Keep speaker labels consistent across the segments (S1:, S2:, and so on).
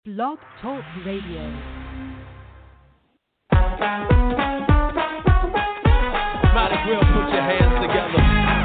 S1: Blog Talk Radio.
S2: Might as well put your hands together.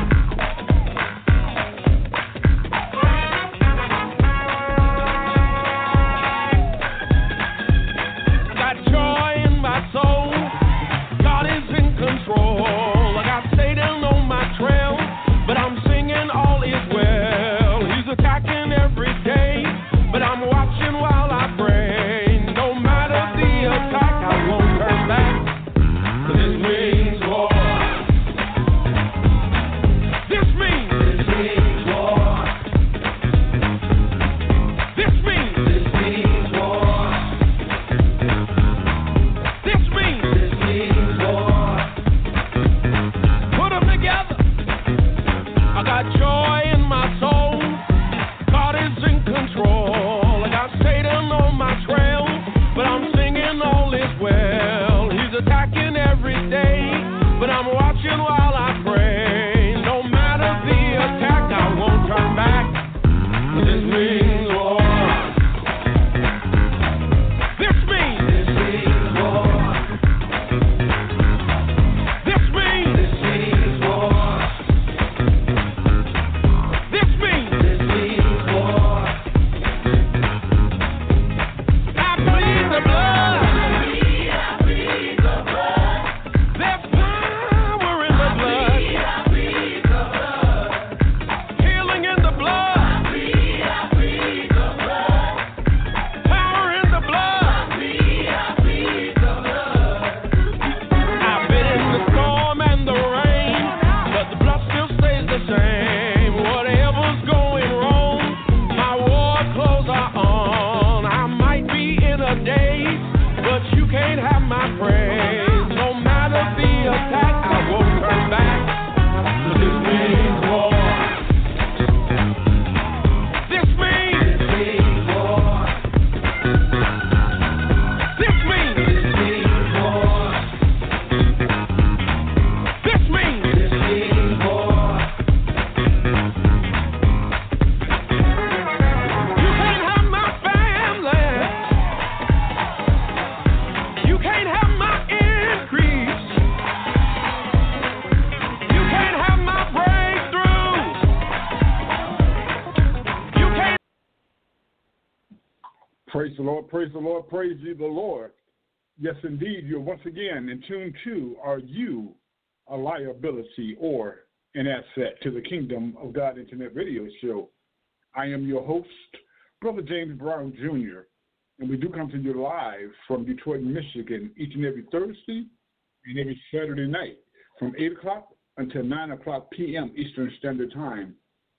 S2: I got joy in my soul. God is in control. I got Satan on my trail, but I'm singing all is well. He's attacking every day, but I'm watching while I pray. No matter the attack, I won't turn back. 'Cause this means war. This means war. This means war. This means war. Put them together. I got joy in my soul. God is in control. I got Satan on my trail, but I'm singing all is well. He's attacking every day, but I'm watching while I pray. No matter the attack, I won't turn back. This means war. This means war. This means war. This means war. I bleed the blood. I bleed the blood. There's power in the blood. I bleed the blood. Healing in the blood. I bleed the blood. Power in the blood. I bleed the blood. I've been in the storm and the rain, but the blood still stays the same. Whatever's going wrong, my war clothes are on. I might be in a daze, but you can't have my praise. No matter the attack, I won't turn back. 'Cause this means war. This means war. This means war. This means war. You can't have my family. You can't have my increase. You can't have my breakthrough. You can't.
S3: Praise the Lord, praise the Lord, praise ye the Lord. Yes, indeed, you're once again in tune to Are You a Liability or an Asset to the Kingdom of God Internet Radio Show. I am your host, Brother James Brown Jr., and we do come to you live from Detroit, Michigan, each and every Thursday and every Saturday night from 8 o'clock until 9 o'clock p.m. Eastern Standard Time.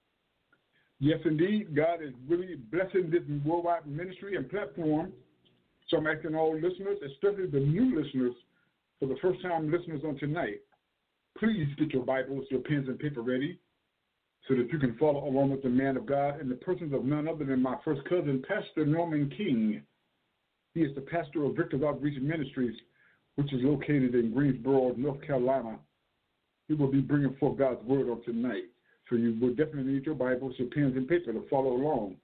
S3: Yes, indeed, God is really blessing this worldwide ministry and platform. So I'm asking all listeners, especially the new listeners, for the first-time listeners on tonight, please get your Bibles, your pens and paper ready so that you can follow along with the man of God and the persons of none other than my first cousin, Pastor Norman King. He is the pastor of Victor's Outreach Ministries, which is located in Greensboro, North Carolina. He will be bringing forth God's word on tonight. So you will definitely need your Bibles, your pens and paper to follow along.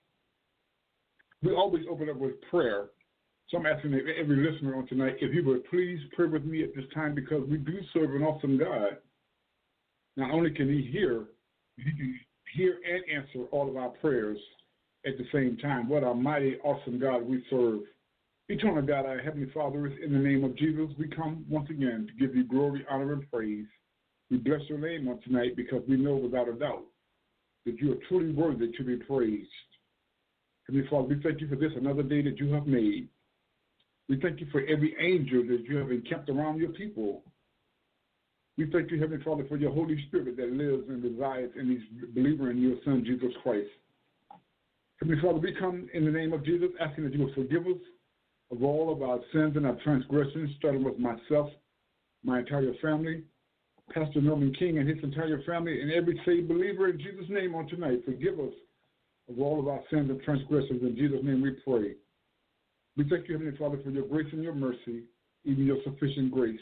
S3: We always open up with prayer. So I'm asking every listener on tonight if you would please pray with me at this time, because we do serve an awesome God. Not only can he can hear and answer all of our prayers at the same time. What a mighty, awesome God we serve. Eternal God, our Heavenly Father, in the name of Jesus, we come once again to give you glory, honor, and praise. We bless your name on tonight because we know without a doubt that you are truly worthy to be praised. Heavenly Father, we thank you for this, another day that you have made. We thank you for every angel that you have encamped around your people. We thank you, Heavenly Father, for your Holy Spirit that lives and resides in each believer in your Son, Jesus Christ. Heavenly Father, we come in the name of Jesus, asking that you will forgive us of all of our sins and our transgressions, starting with myself, my entire family, Pastor Norman King and his entire family, and every saved believer in Jesus' name on tonight. Forgive us of all of our sins and transgressions. In Jesus' name we pray. We thank you, Heavenly Father, for your grace and your mercy, even your sufficient grace.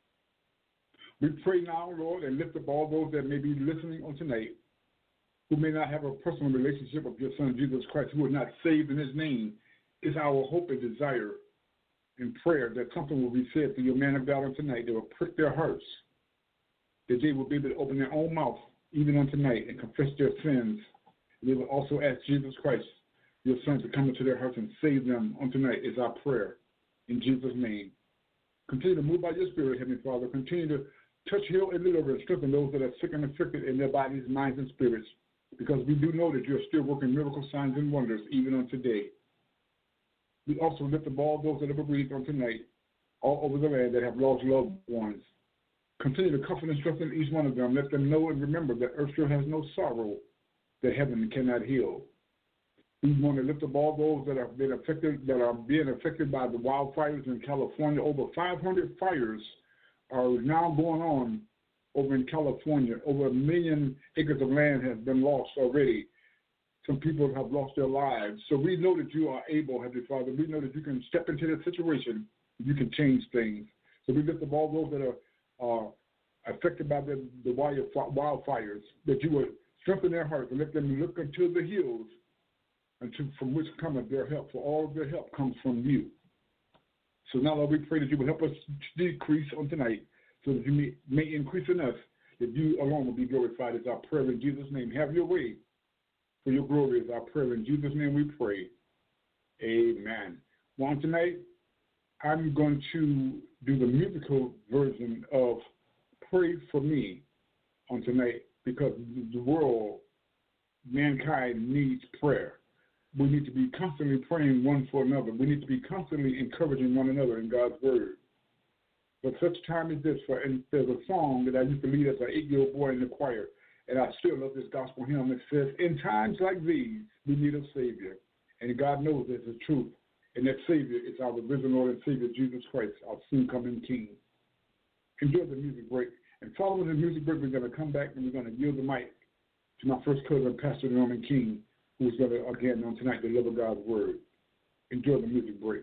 S3: We pray now, Lord, and lift up all those that may be listening on tonight who may not have a personal relationship with your Son, Jesus Christ, who are not saved in his name, It's our hope and desire and prayer that something will be said to your man of God on tonight that will prick their hearts, that they will be able to open their own mouth even on tonight and confess their sins. They will also ask Jesus Christ, your Son, to come into their hearts and save them on tonight is our prayer. In Jesus' name. Continue to move by your Spirit, Heavenly Father. Continue to touch, heal, and deliver and strengthen those that are sick and afflicted in their bodies, minds, and spirits, because we do know that you are still working miracle signs and wonders even on today. We also lift up all those that have breathed on tonight, all over the land that have lost loved ones. Continue to comfort and strengthen each one of them. Let them know and remember that earth still has no sorrow that heaven cannot heal. We want to lift up all those that have been affected, that are being affected by the wildfires in California. Over 500 fires are now going on over in California. Over 1 million acres of land has been lost already. Some people have lost their lives. So we know that you are able, Heavenly Father. We know that you can step into the situation. You can change things. So we lift up all those that are affected by the wildfires, that you would strengthen their hearts and let them look unto the hills from which cometh their help. For all of their help comes from you. So now, Lord, we pray that you will help us decrease on tonight so that you may increase in us, that you alone will be glorified. Is our prayer in Jesus' name. Have your way. For your glory is our prayer. In Jesus' name we pray. Amen. Well, tonight, I'm going to do the musical version of Pray for Me on tonight, because the world, mankind, needs prayer. We need to be constantly praying one for another. We need to be constantly encouraging one another in God's word. But such time as this, and there's a song that I used to lead as an 8-year-old boy in the choir, and I still love this gospel hymn. It says, in times like these, we need a Savior. And God knows this is truth. And that Savior is our risen Lord and Savior, Jesus Christ, our soon-coming King. Enjoy the music break. And following the music break, we're going to come back and we're going to yield the mic to my first cousin, Pastor Norman King, who's going to, again, on tonight, deliver God's word. Enjoy the music break.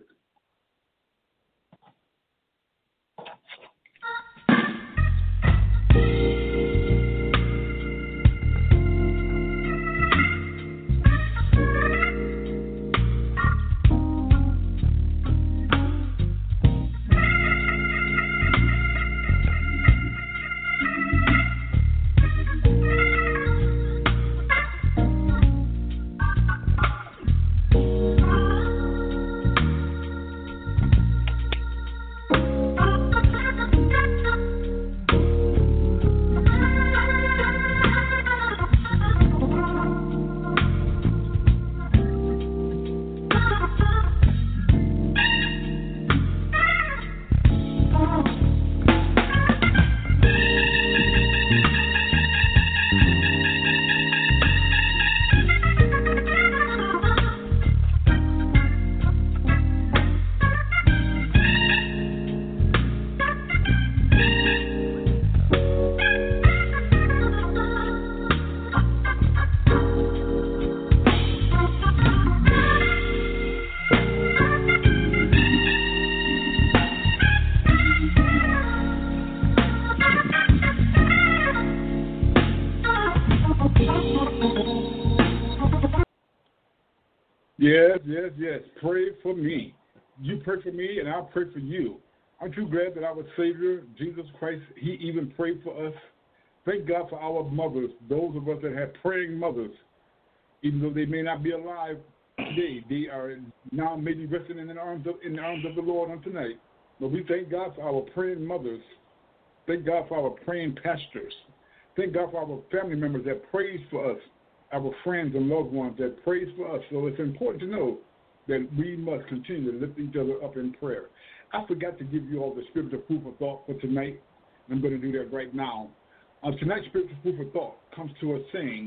S3: Yes. Pray for me. You pray for me, and I'll pray for you. Aren't you glad that our Savior, Jesus Christ, he even prayed for us? Thank God for our mothers, those of us that have praying mothers. Even though they may not be alive today, they are now maybe resting in the arms of the Lord on tonight. But we thank God for our praying mothers. Thank God for our praying pastors. Thank God for our family members that prays for us, our friends and loved ones that prays for us. So it's important to know that we must continue to lift each other up in prayer. I forgot to give you all the spiritual food for thought for tonight. I'm going to do that right now. Tonight's spiritual food for thought comes to us saying,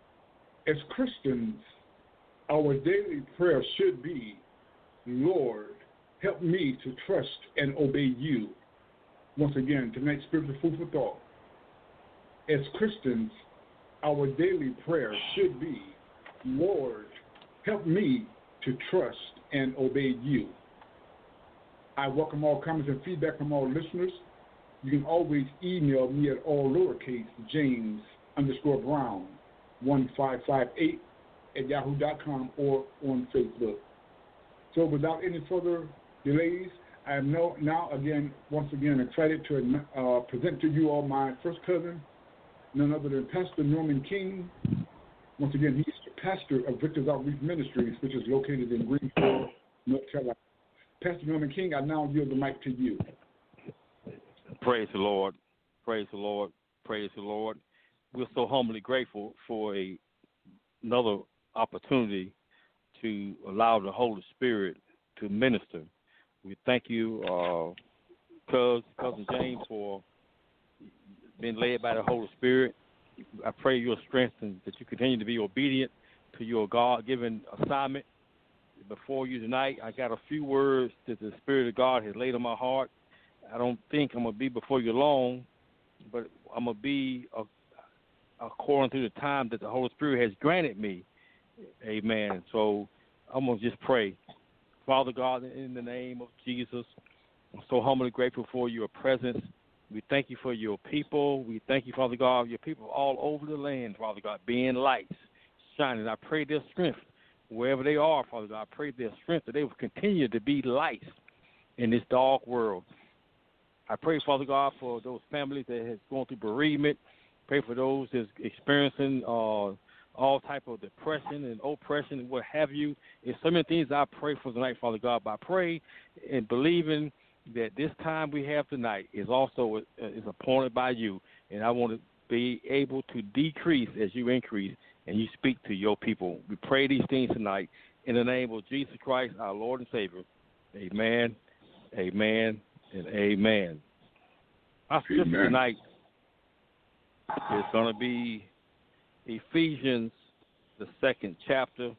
S3: as Christians, our daily prayer should be, Lord, help me to trust and obey you. Once again, tonight's spiritual food for thought. As Christians, our daily prayer should be, Lord, help me to trust and obey you. I welcome all comments and feedback from all listeners. You can always email me at all lowercase James_Brown1558 at yahoo.com or on Facebook. So So without any further delays, I am once again excited to present to you all my first cousin, none other than Pastor Norman King. Once again, he's the pastor of Victor's Outreach Ministries, which is located in Greensboro, North Carolina. Pastor Norman King, I now yield the mic to you.
S4: Praise the Lord. Praise the Lord. Praise the Lord. We're so humbly grateful for another opportunity to allow the Holy Spirit to minister. We thank you, Cousin James, for being led by the Holy Spirit. I pray your strength and that you continue to be obedient to your God-given assignment. Before you tonight, I got a few words that the Spirit of God has laid on my heart. I don't think I'm going to be before you long, but I'm going to be according to the time that the Holy Spirit has granted me. Amen. So I'm going to just pray. Father God, in the name of Jesus, I'm so humbly grateful for your presence. We thank you for your people. We thank you, Father God, your people all over the land, Father God, being lights, shining. I pray their strength wherever they are, Father God. I pray their strength that they will continue to be lights in this dark world. I pray, Father God, for those families that has gone through bereavement. Pray for those that's experiencing all type of depression and oppression and what have you. There's so many things I pray for tonight, Father God. But I pray and believing that this time we have tonight is also is appointed by you, and I want to be able to decrease as you increase, and you speak to your people. We pray these things tonight in the name of Jesus Christ, our Lord and Savior. Amen, amen, and amen. Our scripture tonight is going to be Ephesians, the 2nd chapter,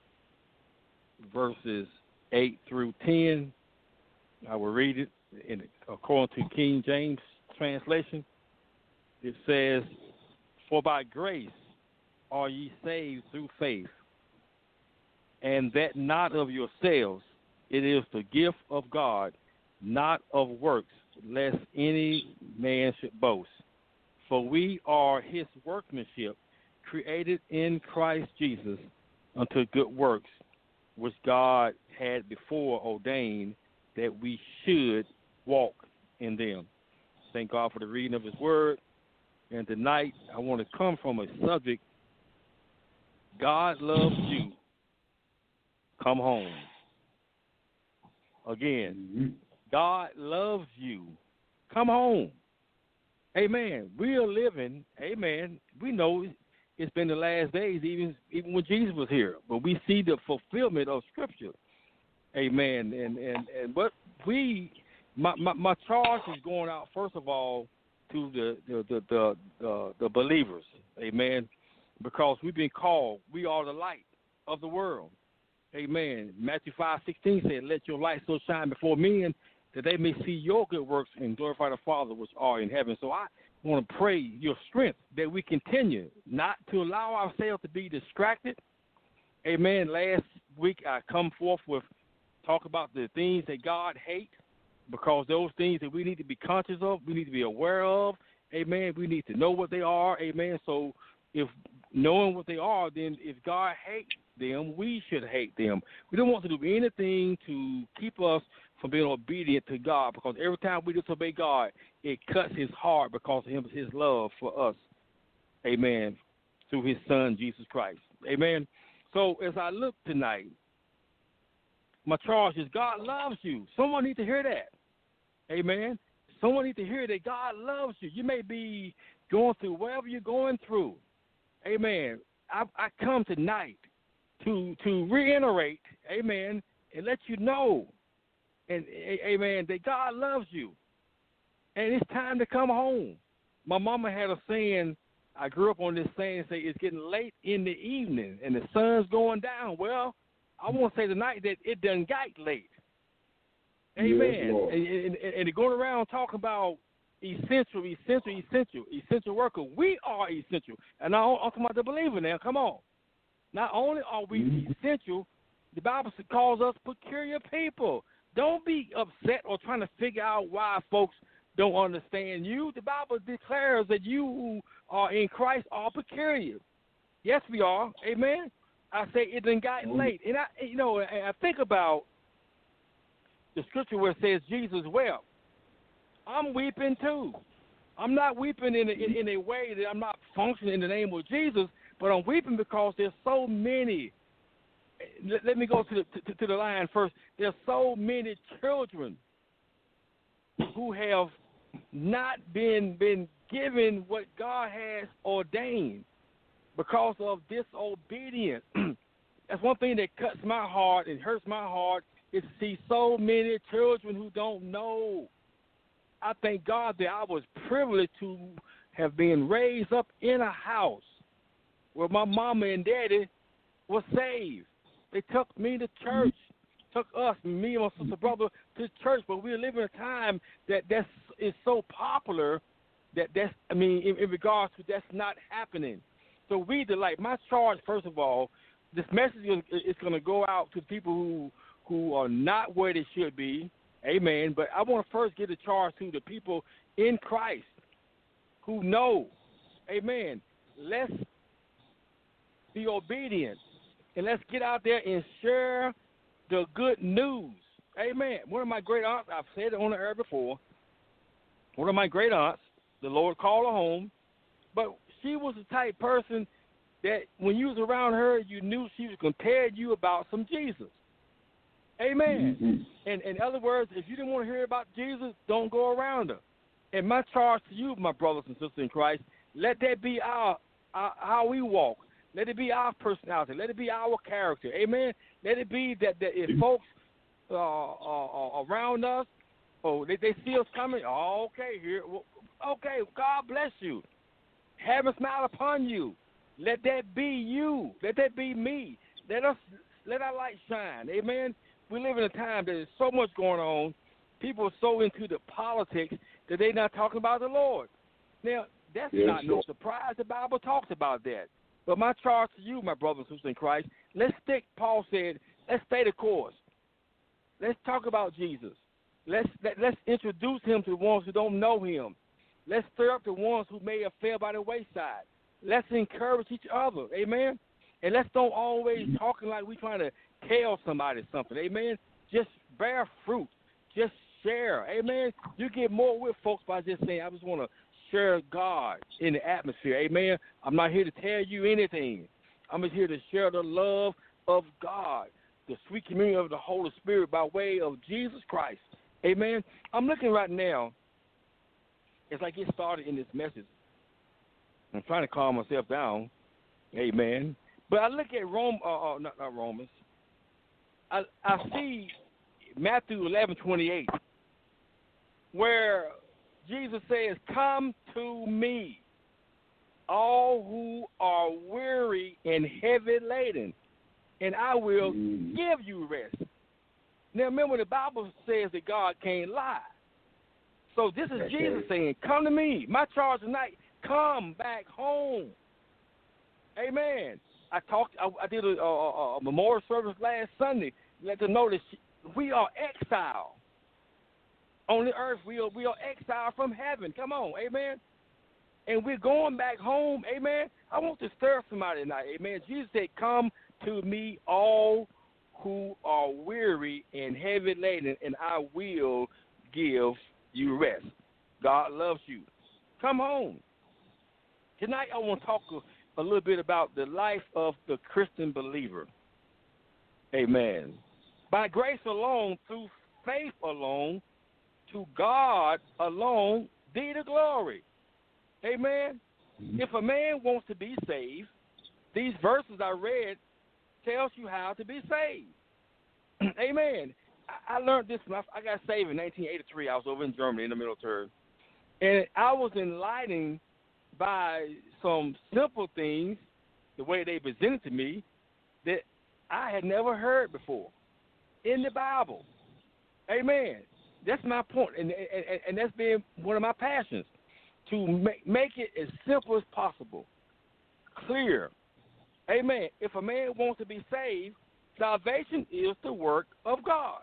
S4: verses 8 through 10. I will read it according to King James translation. It says, "For by grace are ye saved through faith, and that not of yourselves, it is the gift of God, not of works, lest any man should boast. For we are his workmanship, created in Christ Jesus unto good works, which God had before ordained that we should walk in them." Thank God for the reading of his word. And tonight I want to come from a subject, God loves you. Come home. Again, God loves you. Come home. Amen. We are living, amen. We know it's been the last days, even when Jesus was here. But we see the fulfillment of Scripture. Amen. And but my charge is going out first of all to the believers. Amen. Because we've been called. We are the light of the world. Amen. Matthew 5:16 said, "Let your light so shine before men that they may see your good works and glorify the Father which are in heaven." So I want to pray your strength that we continue not to allow ourselves to be distracted. Amen. Last week I come forth with talk about the things that God hates, because those things that we need to be conscious of, we need to be aware of. Amen. We need to know what they are. Amen. So if knowing what they are, then if God hates them, we should hate them. We don't want to do anything to keep us from being obedient to God, because every time we disobey God, it cuts his heart because of his love for us. Amen. Through his son, Jesus Christ. Amen. So as I look tonight, my charge is God loves you. Someone needs to hear that. Amen. Someone needs to hear that God loves you. You may be going through whatever you're going through. Amen. I come tonight to reiterate, amen, and let you know, and amen, that God loves you. And it's time to come home. My mama had a saying, I grew up on this saying, say it's getting late in the evening and the sun's going down. Well, I want to say tonight that it done got late. Amen. Yes, and going around talking about essential worker. We are essential. And I'm talking about the believer now. Come on. Not only are we essential, the Bible calls us peculiar people. Don't be upset or trying to figure out why folks don't understand you. The Bible declares that you who are in Christ are peculiar. Yes, we are. Amen. I say it done got late. And I think about the scripture where it says Jesus wept, I'm weeping too. I'm not weeping in a way that I'm not functioning in the name of Jesus, but I'm weeping because there's so many. Let me go to the line first. There's so many children who have not been given what God has ordained because of disobedience. That's one thing that cuts my heart and hurts my heart is to see so many children who don't know. I thank God that I was privileged to have been raised up in a house where my mama and daddy were saved. They took me to church, took us, me and my sister brother, to church. But we're living a time is so popular in regards to that's not happening. So my charge, first of all, this message is going to go out to people who are not where they should be. Amen. But I want to first give a charge to the people in Christ who know. Amen. Let's be obedient and let's get out there and share the good news. Amen. One of my great aunts, I've said it on the air before, one of my great aunts, the Lord called her home, but she was the type person that when you was around her, you knew she was going to tell you about some Jesus. Amen. Mm-hmm. And in other words, if you didn't want to hear about Jesus, don't go around her. And my charge to you, my brothers and sisters in Christ, let that be our how we walk. Let it be our personality. Let it be our character. Amen. Let it be that if folks are around us, they see us coming, okay, God bless you. Heaven smile upon you. Let that be you. Let that be me. Let our light shine. Amen. We live in a time that there's so much going on. People are so into the politics that they're not talking about the Lord. Now, that's not no surprise. The Bible talks about that. But my charge to you, my brothers and sisters in Christ, Paul said, let's stay the course. Let's talk about Jesus. Let's introduce him to the ones who don't know him. Let's stir up the ones who may have fell by the wayside. Let's encourage each other. Amen. And let's don't always talking like we're trying to tell somebody something. Amen. Just bear fruit. Just share. Amen. You get more with folks by just saying, I just want to share God in the atmosphere. Amen. I'm not here to tell you anything. I'm just here to share the love of God, the sweet communion of the Holy Spirit by way of Jesus Christ. Amen. I'm looking right now as I get started in this message. I'm trying to calm myself down. Amen. But I look at not Romans. I see Matthew 11:28, where Jesus says, "Come to me, all who are weary and heavy laden, and I will give you rest." Now, remember, the Bible says that God can't lie. So this is Jesus saying, "Come to me." My charge tonight, come back home. Amen. I did a memorial service last Sunday. Let them know that we are exiled on the earth. We are exiled from heaven. Come on, amen. And we're going back home, amen. I want to stir somebody tonight, amen. Jesus said, "Come to me, all who are weary and heavy laden, and I will give you rest." God loves you. Come home. Tonight I want to talk a little bit about the life of the Christian believer. Amen. By grace alone, through faith alone, to God alone, be the glory. Amen. If a man wants to be saved, these verses I read tells you how to be saved. Amen. I learned this when I got saved in 1983. I was over in Germany in the military. And I was enlightened by some simple things, the way they presented to me, that I had never heard before in the Bible. Amen. That's my point, and that's been one of my passions, to make it as simple as possible, clear. Amen. If a man wants to be saved, salvation is the work of God.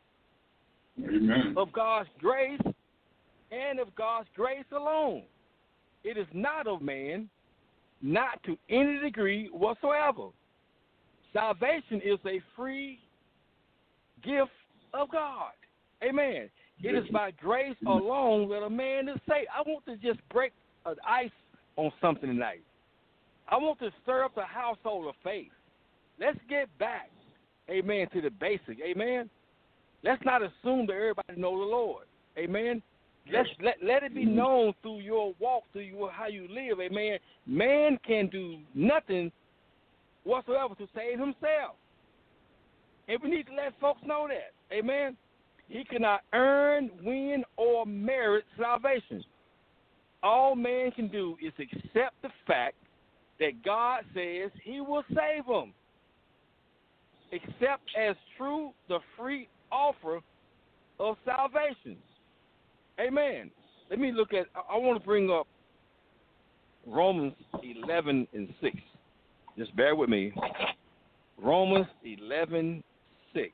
S3: Amen.
S4: Of God's grace and of God's grace alone. It is not of man, not to any degree whatsoever. Salvation is a free gift of God. Amen. It is by grace alone that a man is saved. I want to just break the ice on something tonight. I want to stir up the household of faith. Let's get back, amen, to the basic. Amen. Let's not assume that everybody knows the Lord. Amen. Let it be known through your walk, through how you live. Amen. Man can do nothing whatsoever to save himself. And we need to let folks know that. Amen. He cannot earn, win, or merit salvation. All man can do is accept the fact that God says he will save him. Accept as true the free offer of salvation. Amen. Let me look at, I want to bring up Romans 11 and 6. Just bear with me. Romans 11, 6.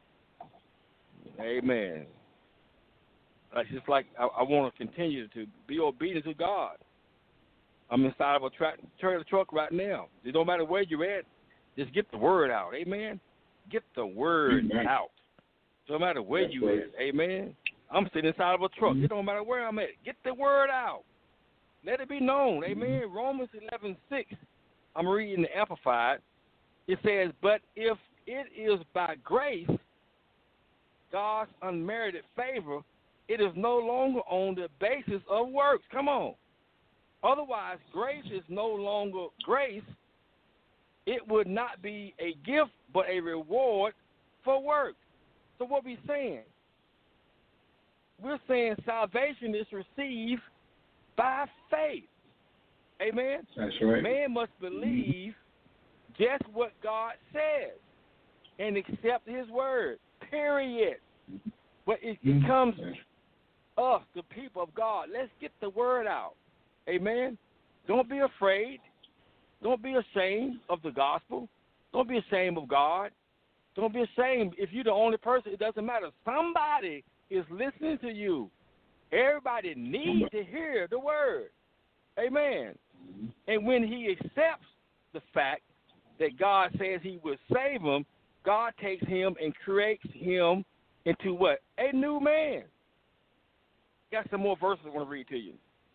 S4: Amen. It's just like I want to continue to be obedient to God. I'm inside of a trailer truck right now. It don't matter where you're at. Just get the word out. Amen. Get the word out. No matter where you at. Amen. I'm sitting inside of a truck. It don't matter where I'm at. Get the word out. Let it be known. Amen. Romans 11, 6. I'm reading the Amplified. It says, but if it is by grace, God's unmerited favor, it is no longer on the basis of works. Come on. Otherwise, grace is no longer grace. It would not be a gift, but a reward for work. So what we saying? We're saying salvation is received by faith. Amen?
S3: That's right.
S4: Man must believe just what God says and accept his word, period. But it comes us, the people of God. Let's get the word out. Amen? Don't be afraid. Don't be ashamed of the gospel. Don't be ashamed of God. Don't be ashamed. If you're the only person, it doesn't matter. Somebody is listening to you. Everybody needs to hear the word. Amen. And when he accepts the fact that God says he will save him, God takes him and creates him into what? A new man. Got some more verses I want to read to you.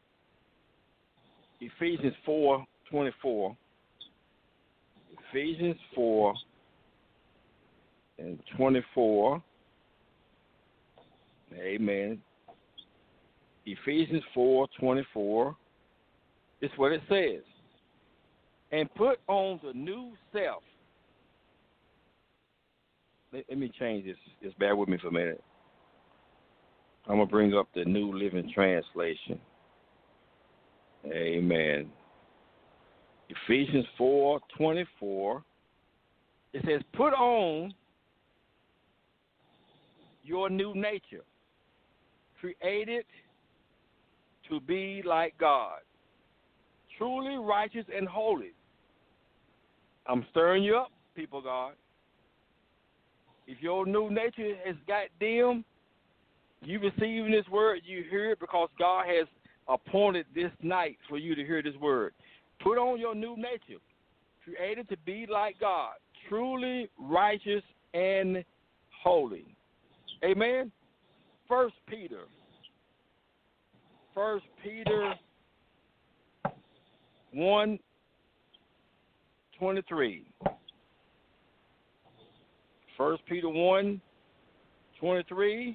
S4: Ephesians 4:24. Ephesians 4 and 24. Amen. Ephesians 4:24. It's what it says. And put on the new self. Let me change this. Just bear with me for a minute. I'm going to bring up the New Living Translation. Amen. Ephesians 4:24. It says, put on your new nature, created to be like God, truly righteous and holy. I'm stirring you up, people of God. If your new nature has got dim, you receiving this word, you hear it because God has appointed this night for you to hear this word. Put on your new nature, created to be like God, truly righteous and holy. Amen. 1 Peter 1:23. 1 Peter 1:23.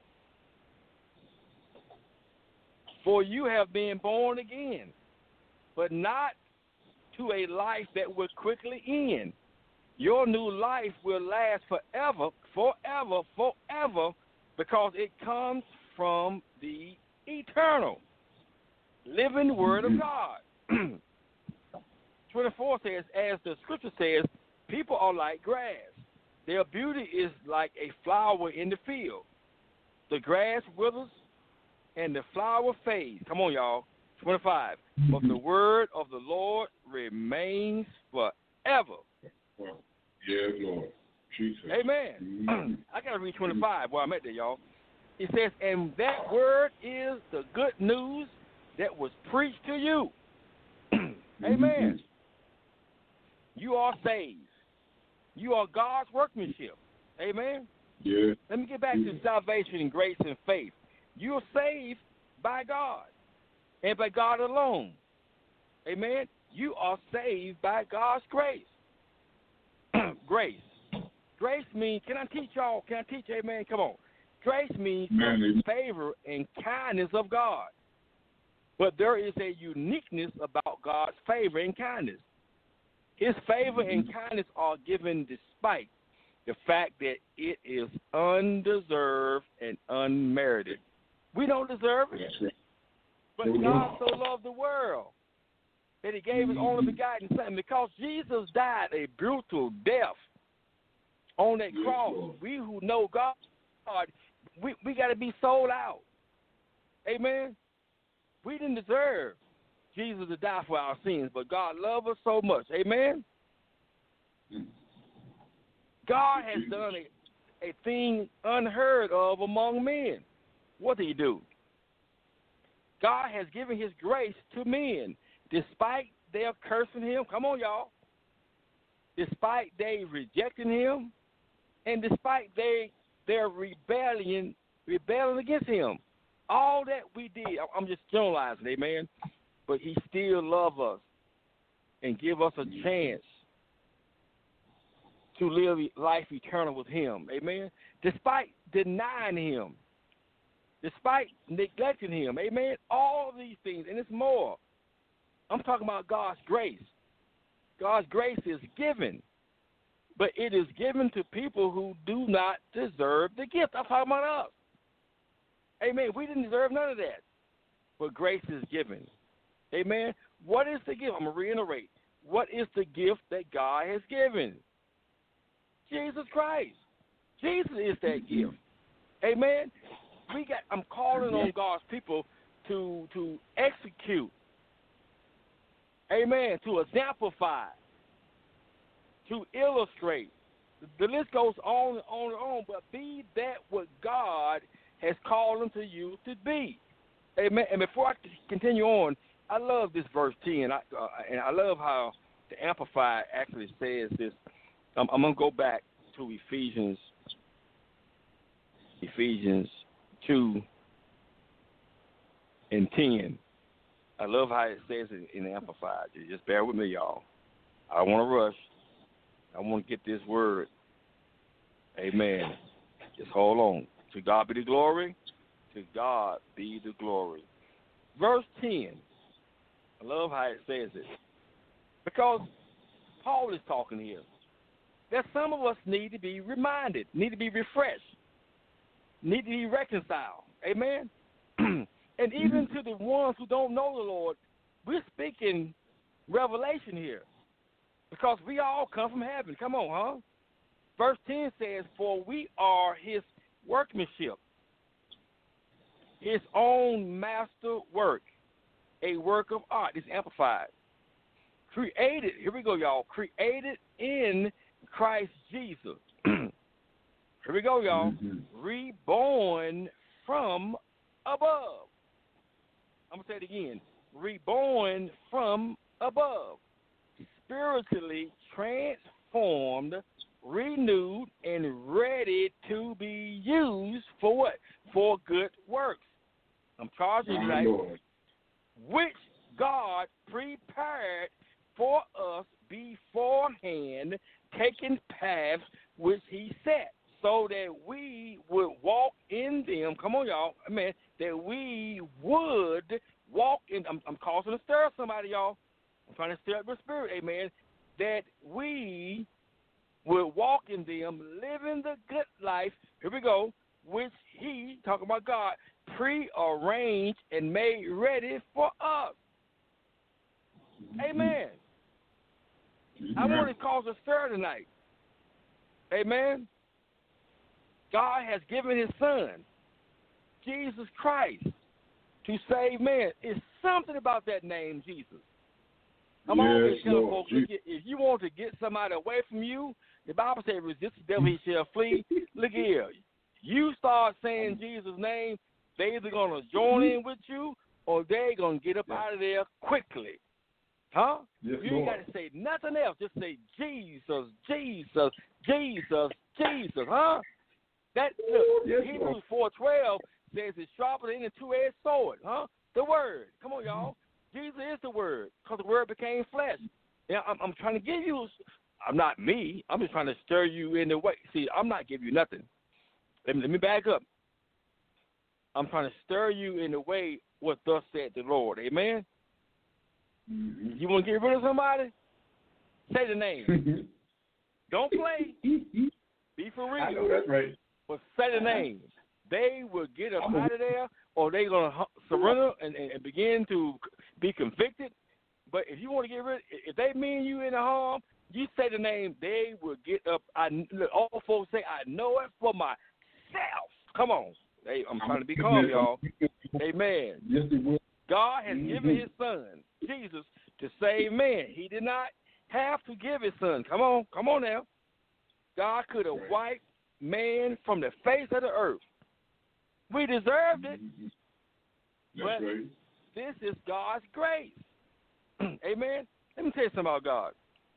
S4: For you have been born again, but not to a life that will quickly end. Your new life will last forever, forever, forever, because it comes from the eternal, living word of God. 24 says, as the scripture says, people are like grass. Their beauty is like a flower in the field. The grass withers and the flower fades. Come on, y'all. 25. But the word of the Lord remains forever.
S3: Yes, Lord. Jesus.
S4: Amen. I got to read 25 while I'm at there, y'all. It says, and that word is the good news that was preached to you. Amen. You are saved. You are God's workmanship. Amen.
S3: Yeah.
S4: Let me get back to salvation and grace and faith. You're saved by God and by God alone. Amen. You are saved by God's grace. Grace. Grace means, can I teach y'all? Can I teach? Amen. Come on. Grace means the favor and kindness of God. But there is a uniqueness about God's favor and kindness. His favor and kindness are given despite the fact that it is undeserved and unmerited. We don't deserve it.
S3: That's right.
S4: But God so loved the world that he gave his only begotten Son. Because Jesus died a brutal death on that cross, we who know God, we got to be sold out. Amen? We didn't deserve Jesus to die for our sins, but God loved us so much. Amen? God has done a thing unheard of among men. What did he do? God has given his grace to men, despite their cursing him. Come on, y'all. Despite they rejecting him, and despite their rebelling against him. All that we did, I'm just generalizing, amen, but he still loves us and give us a chance to live life eternal with him, amen, despite denying him, despite neglecting him, amen, all these things, and it's more. I'm talking about God's grace. God's grace is given, but it is given to people who do not deserve the gift. I'm talking about us. Amen. We didn't deserve none of that, but grace is given. Amen. What is the gift? I'm going to reiterate. What is the gift that God has given? Jesus Christ. Jesus is that gift. Amen. I'm calling on God's people to execute. Amen. To exemplify. To illustrate. The list goes on and on and on, but be that what God has called them to you to be. Amen. And before I continue on, I love this verse 10, and I love how the Amplified actually says this. I'm going to go back to Ephesians 2 and 10. I love how it says it in the Amplified. Just bear with me, y'all. I don't want to rush. I want to get this word. Amen. Just hold on. To God be the glory. To God be the glory. Verse 10. I love how it says it. Because Paul is talking here. That some of us need to be reminded, need to be refreshed, need to be reconciled. Amen? And even to the ones who don't know the Lord, we're speaking revelation here. Because we all come from heaven. Come on, huh? Verse 10 says, for we are his workmanship, his own master work, a work of art. It's amplified. Created, here we go, y'all. Created in Christ Jesus. Here we go, y'all. Reborn from above. I'm going to say it again. Reborn from above. Spiritually transformed, renewed, and ready to be used for what? For good works. I'm charging you tonight. Which God prepared for us beforehand, taking paths which he set, so that we would walk in them. Come on, y'all. Amen. That we would walk in. I'm causing to stir somebody, y'all. I'm trying to stir up your spirit. Amen. That we will walk in them, living the good life. Here we go. Which he, talking about God, prearranged and made ready for us. Amen. I want to cause a stir tonight. Amen. God has given his son, Jesus Christ, to save man. It's something about that name, Jesus. I'm always telling folks, if you want to get somebody away from you, the Bible says, resist the devil, he shall flee. Look here. You start saying Jesus' name, they either going to join in with you or they're going to get up out of there quickly. Huh?
S3: Yes,
S4: you ain't got to say nothing else. Just say Jesus, Jesus, Jesus, Jesus. Huh? That look,
S3: Yes,
S4: Hebrews 4:12 says it's sharper than a two-edged sword, huh? The word. Come on, y'all. Jesus is the word, because the word became flesh. Yeah, I'm trying to give you. I'm not me. I'm just trying to stir you in the way. See, I'm not giving you nothing. Let me back up. I'm trying to stir you in the way what thus said the Lord. Amen.
S3: Mm-hmm.
S4: You want to get rid of somebody? Say the name. Don't play. Be for real.
S3: I know that's right.
S4: But say the name. They will get up out of there, or they're going to surrender and begin to be convicted. But if you want to get rid, if they mean you in the harm, you say the name, they will get up. All folks say, I know it for myself. Come on. I'm trying to be calm, y'all. Amen.
S3: Yes, it will.
S4: God has given his son, Jesus, to save man. He did not have to give his son. Come on now. God could have wiped man from the face of the earth. We deserved it.
S3: That's
S4: but
S3: right.
S4: This is God's grace. Amen. Let me tell you something about God.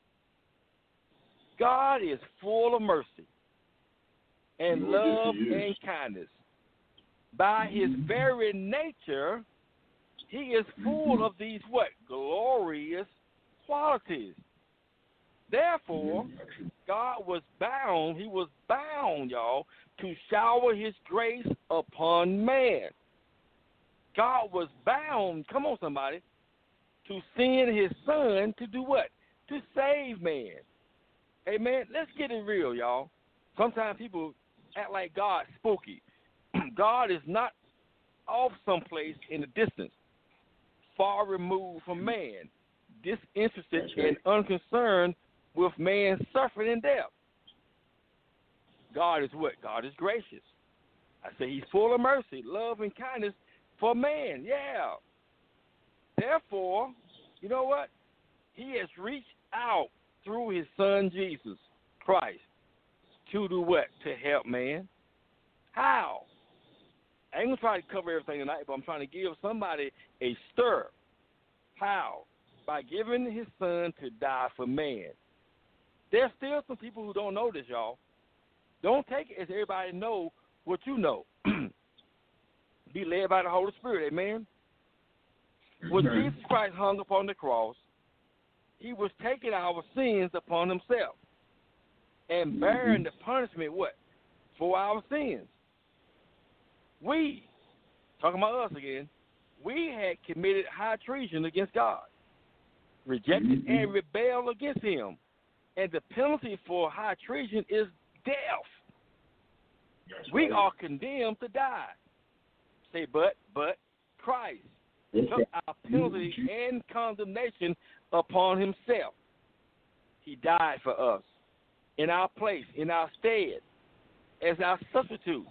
S4: God is full of mercy and love and kindness. By his very nature, he is full of these what? Glorious qualities. Therefore, God was bound, he was bound, y'all, to shower his grace upon man. God was bound, come on somebody, to send his son to do what? To save man. Amen. Let's get it real, y'all. Sometimes people act like God's spooky. God is not off someplace in the distance, far removed from man, disinterested and unconcerned with man's suffering and death. God is what? God is gracious. I say he's full of mercy, love, and kindness for man. Yeah. Therefore, you know what? He has reached out through his son Jesus Christ to do what? To help man. How? I ain't going to try to cover everything tonight, but I'm trying to give somebody a stir. How? By giving his son to die for man. There's still some people who don't know this, y'all. Don't take it as everybody know what you know. Be led by the Holy Spirit, amen? When Jesus Christ hung upon the cross, he was taking our sins upon himself and bearing the punishment, what? For our sins. We, talking about us again, we had committed high treason against God, rejected and rebelled against him. And the penalty for high treason is death. We are condemned to die. Say, but Christ took our penalty and condemnation upon himself. He died for us in our place, in our stead, as our substitute.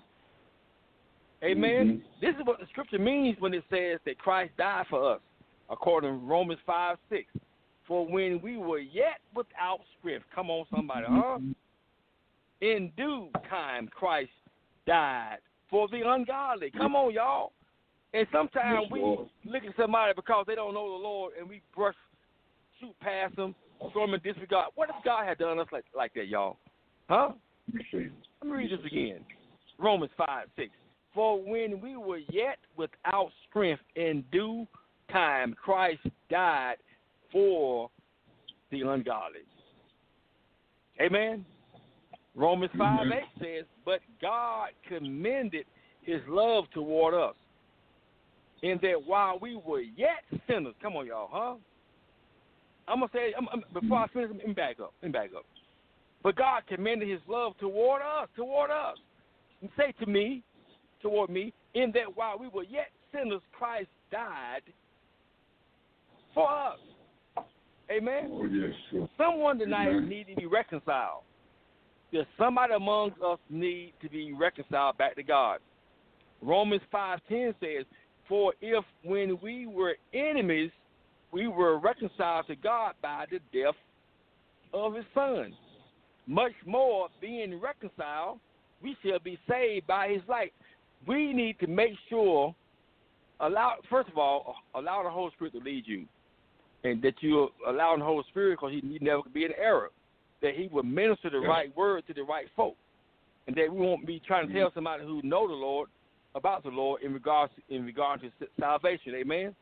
S4: Amen. This is what the scripture means when it says that Christ died for us, according to Romans 5:6. For when we were yet without strength, come on somebody, huh? In due time, Christ died for the ungodly. Come on, y'all. And sometimes we look at somebody because they don't know the Lord and we shoot past them, throw them in disregard. What if God had done us like that, y'all? Huh? Let me read this again. Romans 5:6. For when we were yet without strength, in due time, Christ died for the ungodly. Amen. Romans 5:8 says, but God commended his love toward us, in that while we were yet sinners, come on, y'all, huh? I'm going to say, before I finish, let me back up. But God commended his love toward us. And say toward me, in that while we were yet sinners, Christ died for us. Amen?
S3: Oh, yes, sure.
S4: Someone tonight needs to be reconciled. There's somebody among us need to be reconciled back to God. Romans 5:10 says, for if when we were enemies, we were reconciled to God by the death of his son, much more being reconciled, we shall be saved by his life. We need to make sure, first of all, allow the Holy Spirit to lead you. And that you allow the Holy Spirit, because he never could be in error, that he will minister the right word to the right folk. and that we won't be trying to tell somebody who know the Lord about the Lord in regard to salvation. Amen.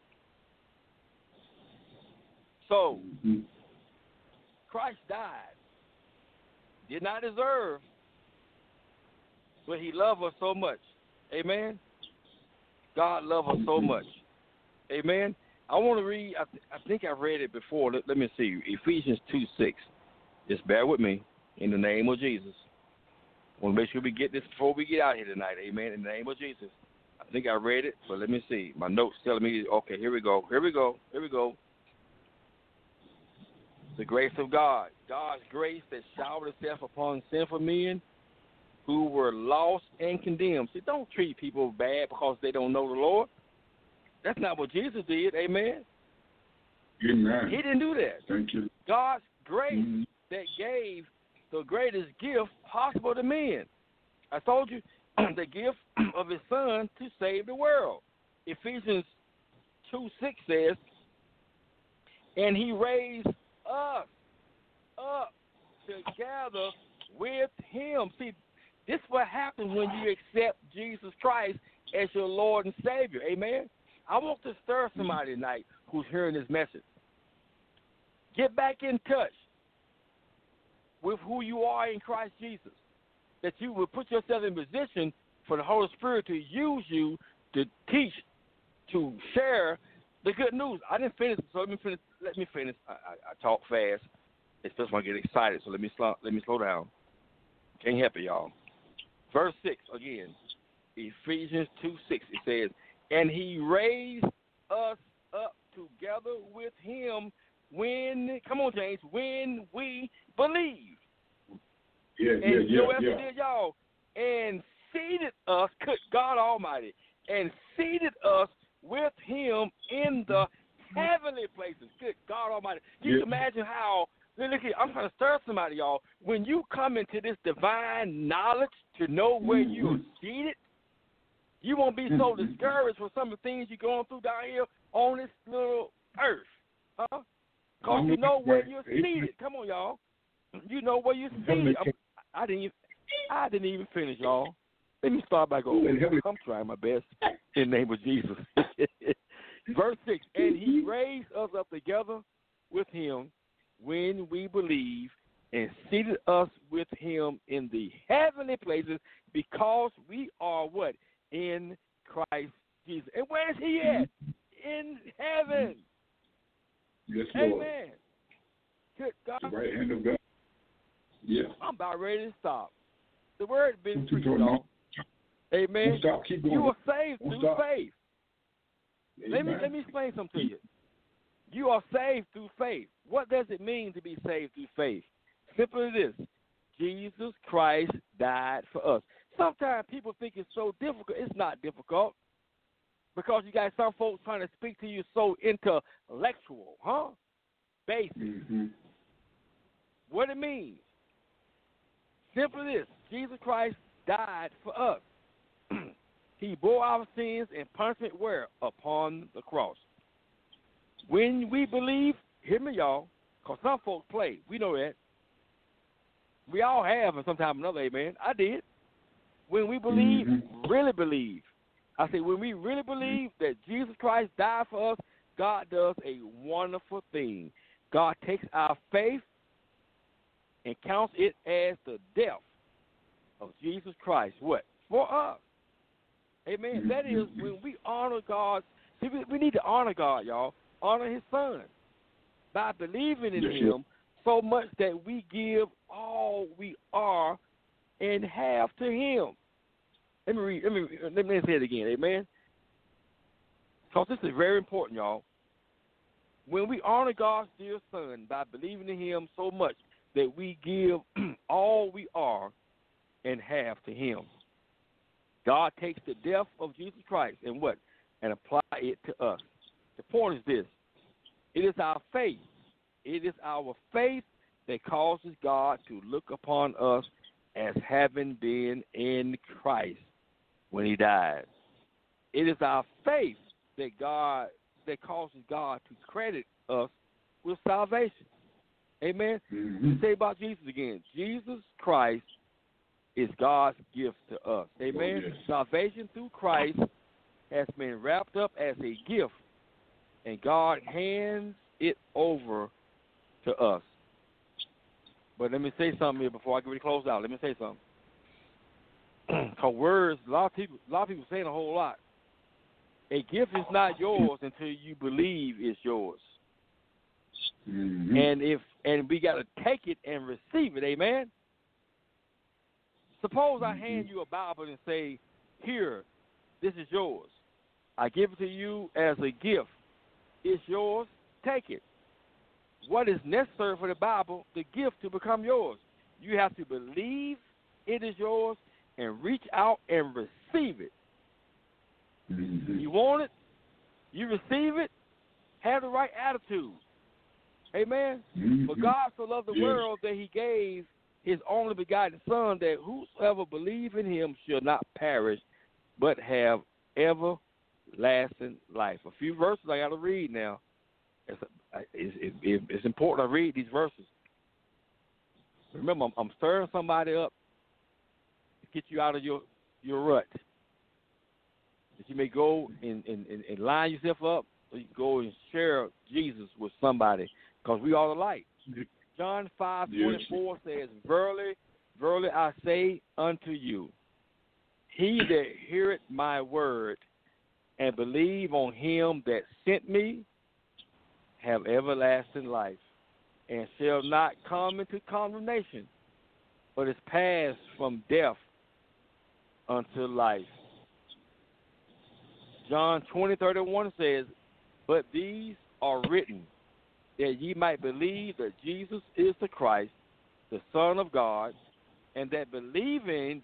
S4: So Christ died, did not deserve, but He loved us so much. Amen. God loved us so much. Amen. I want to read. I think I've read it before. Let me see. Ephesians 2:6. Just bear with me in the name of Jesus. I want to make sure we get this before we get out here tonight. Amen. In the name of Jesus. I think I read it, but let me see. My notes telling me, okay, here we go. The grace of God. God's grace that showered itself upon sinful men who were lost and condemned. See, don't treat people bad because they don't know the Lord. That's not what Jesus did. Amen.
S3: Amen.
S4: He didn't do that.
S3: Thank you.
S4: God's grace that gave the greatest gift possible to men. I told you the gift of His Son to save the world. Ephesians 2:6 says, and He raised us up together with Him. See, this is what happens when you accept Jesus Christ as your Lord and Savior. Amen. I want to stir somebody tonight who's hearing this message. Get back in touch with who you are in Christ Jesus, that you will put yourself in position for the Holy Spirit to use you to teach, to share the good news. I didn't finish, so let me finish. I talk fast, especially when I get excited, so let me slow down. Can't help it, y'all. Verse 6 again, Ephesians 2:6. It says, and He raised us up together with Him when, come on, James, when we believe.
S3: Yeah.
S4: Did, y'all, and seated us, God Almighty, and seated us with Him in the heavenly places. Good God Almighty. You can imagine how, look here, I'm trying to stir somebody, y'all. When you come into this divine knowledge to know where you're seated, you won't be so discouraged with some of the things you're going through down here on this little earth. Huh? Because you know where you're seated. Come on, y'all. You know where you're seated. I didn't even finish, y'all. Let me start back over. I'm trying my best in the name of Jesus. Verse 6, and He raised us up together with Him when we believe and seated us with Him in the heavenly places because we are what? In Christ Jesus. And where is He at? In heaven.
S3: Yes, Lord.
S4: Amen. Good God.
S3: The right hand of God. Yeah.
S4: I'm about ready to stop. The word has been preached, y'all. Amen.
S3: Don't stop. Keep going.
S4: You are saved through faith. Let me explain something to you. You are saved through faith. What does it mean to be saved through faith? Simply this. Jesus Christ died for us. Sometimes people think it's so difficult. It's not difficult because you got some folks trying to speak to you so intellectual, huh? Basic. What it means? Simply this. Jesus Christ died for us. He bore our sins and punishment where? Upon the cross. When we believe, hear me, y'all, because some folks play. We know that. We all have in some time or another, amen. I did. When we believe, really believe. I say when we really believe that Jesus Christ died for us, God does a wonderful thing. God takes our faith and counts it as the death of Jesus Christ. What? For us. Amen. That is when we honor God. See, we need to honor God, y'all. Honor His Son by believing in Him so much that we give all we are and have to Him. Let me say it again. Amen. Because this is very important, y'all. When we honor God's dear Son by believing in Him so much that we give all we are and have to Him. God takes the death of Jesus Christ and what? And apply it to us. The point is this. It is our faith. It is our faith that causes God to look upon us as having been in Christ when He died. It is our faith that causes God to credit us with salvation. Amen. Say about Jesus again. Jesus Christ is God's gift to us. Amen.
S3: yes.
S4: Salvation through Christ has been wrapped up as a gift, and God hands it over to us. But let me say something here before I get ready to close out. Let me say something. Because words, a lot of people saying a whole lot. A gift is not yours until you believe it's yours.
S3: Mm-hmm.
S4: And we got to take it and receive it. Amen. Suppose I hand you a Bible and say, "Here, this is yours. I give it to you as a gift. It's yours. Take it." What is necessary for the Bible, the gift, to become yours? You have to believe it is yours and reach out and receive it.
S3: Mm-hmm.
S4: You want it, you receive it, have the right attitude. Amen?
S3: Mm-hmm.
S4: For God so loved the
S3: Yes.
S4: world that he gave his only begotten Son, that whosoever believe in him shall not perish, but have everlasting life. A few verses I got to read now. It's important I read these verses. Remember, I'm stirring somebody up to get you out of your rut. That you may go and line yourself up, so you can go and share Jesus with somebody, because we are the light. John 5:24 says, "Verily, verily I say unto you, he that heareth my word and believe on him that sent me have everlasting life, and shall not come into condemnation, but is passed from death unto life." John 20:31 says, "But these are written, that ye might believe that Jesus is the Christ, the Son of God, and that believing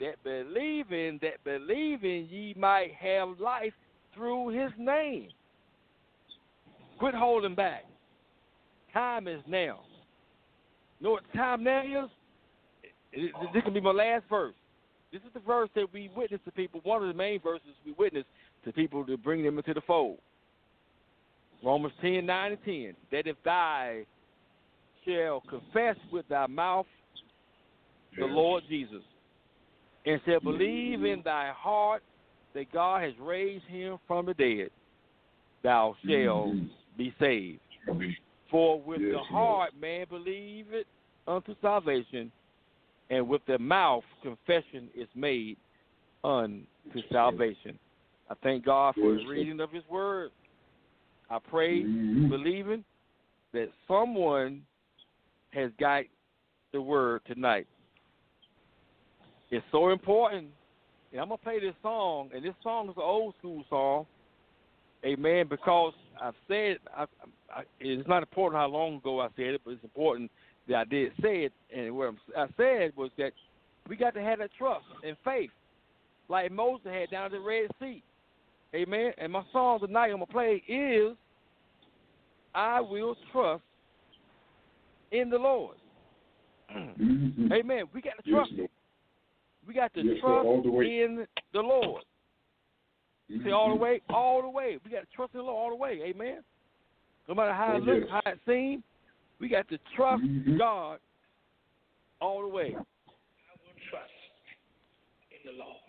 S4: ye might have life through his name." Quit holding back. Time is now. You know what time now is? This can be my last verse. This is the verse that we witness to people, one of the main verses we witness to people to bring them into the fold. Romans 10:9-10. That if thou shall confess with thy mouth the Lord Jesus, and shall believe in thy heart that God has raised him from the dead, thou shalt be saved. For with the heart man believeth unto salvation, and with the mouth confession is made unto salvation. I thank God for the reading of his word. I pray, believing that someone has got the word tonight. It's so important. And I'm going to play this song, and this song is an old school song. Amen, because I've said, it's not important how long ago I said it, but it's important that I did say it. And what I said was that we got to have that trust and faith like Moses had down at the Red Sea. Amen. And my song tonight I'm going to play is "I Will Trust in the Lord." Amen. We got to trust him. We got to trust in the Lord. Say all the way, all the way. We got to trust in the Lord all the way. Amen. No matter how it looks, how it seems, we got to trust God all the way. I will trust in the Lord.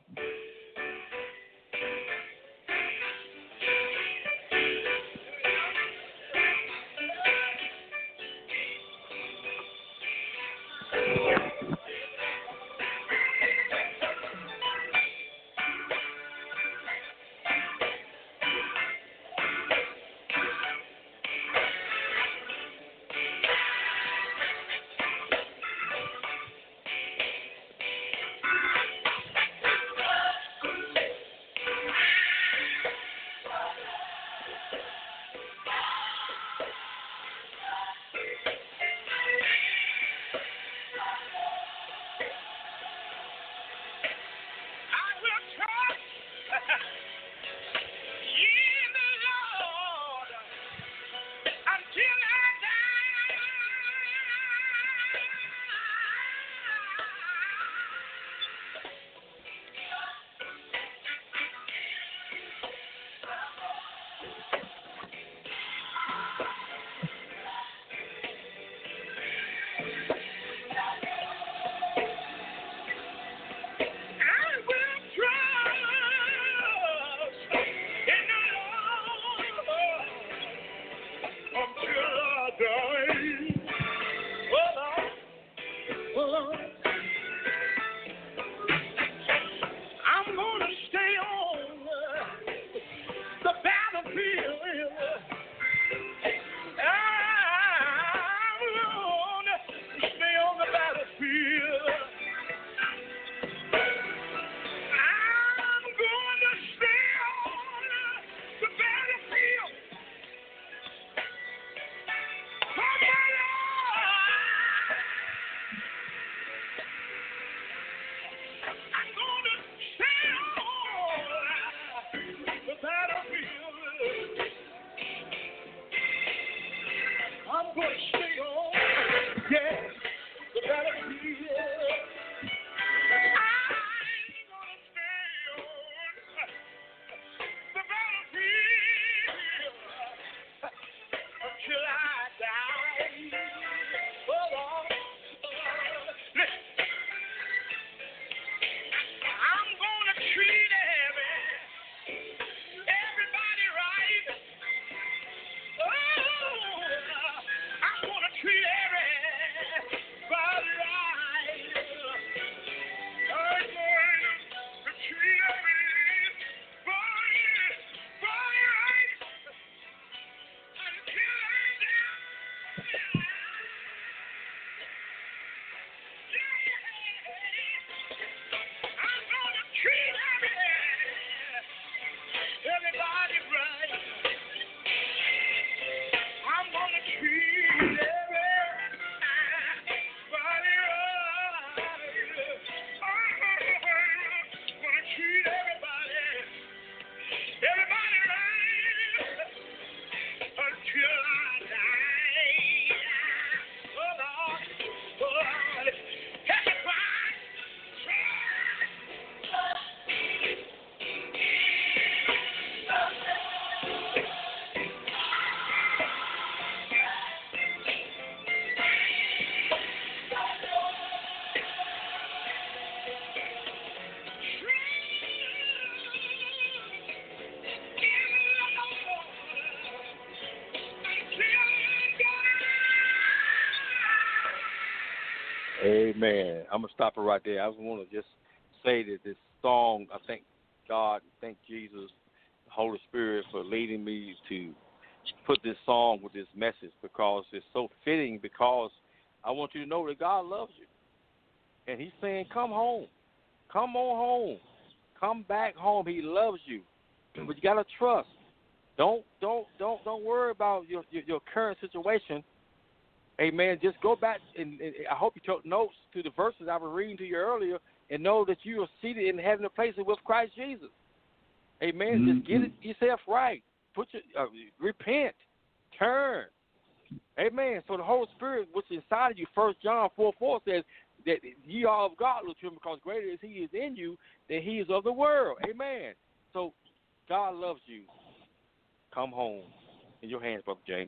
S4: Amen. I'm going to stop it right there. I just want to just say that this song, I thank God, thank Jesus, the Holy Spirit for leading me to put this song with this message because it's so fitting, because I want you to know that God loves you. And he's saying, come home. Come on home. Come back home. He loves you. But you got to trust. Don't worry about your current situation. Amen. Just go back, and I hope you took notes to the verses I was reading to you earlier, and know that you are seated in heavenly places with Christ Jesus. Amen. Mm-hmm. Just get it yourself right. Repent. Turn. Amen. So the Holy Spirit, which is inside of you, 1 John 4:4 says that ye are of God, little children, because greater is he is in you than he is of the world. Amen. So God loves you. Come home. In your hands, Brother James.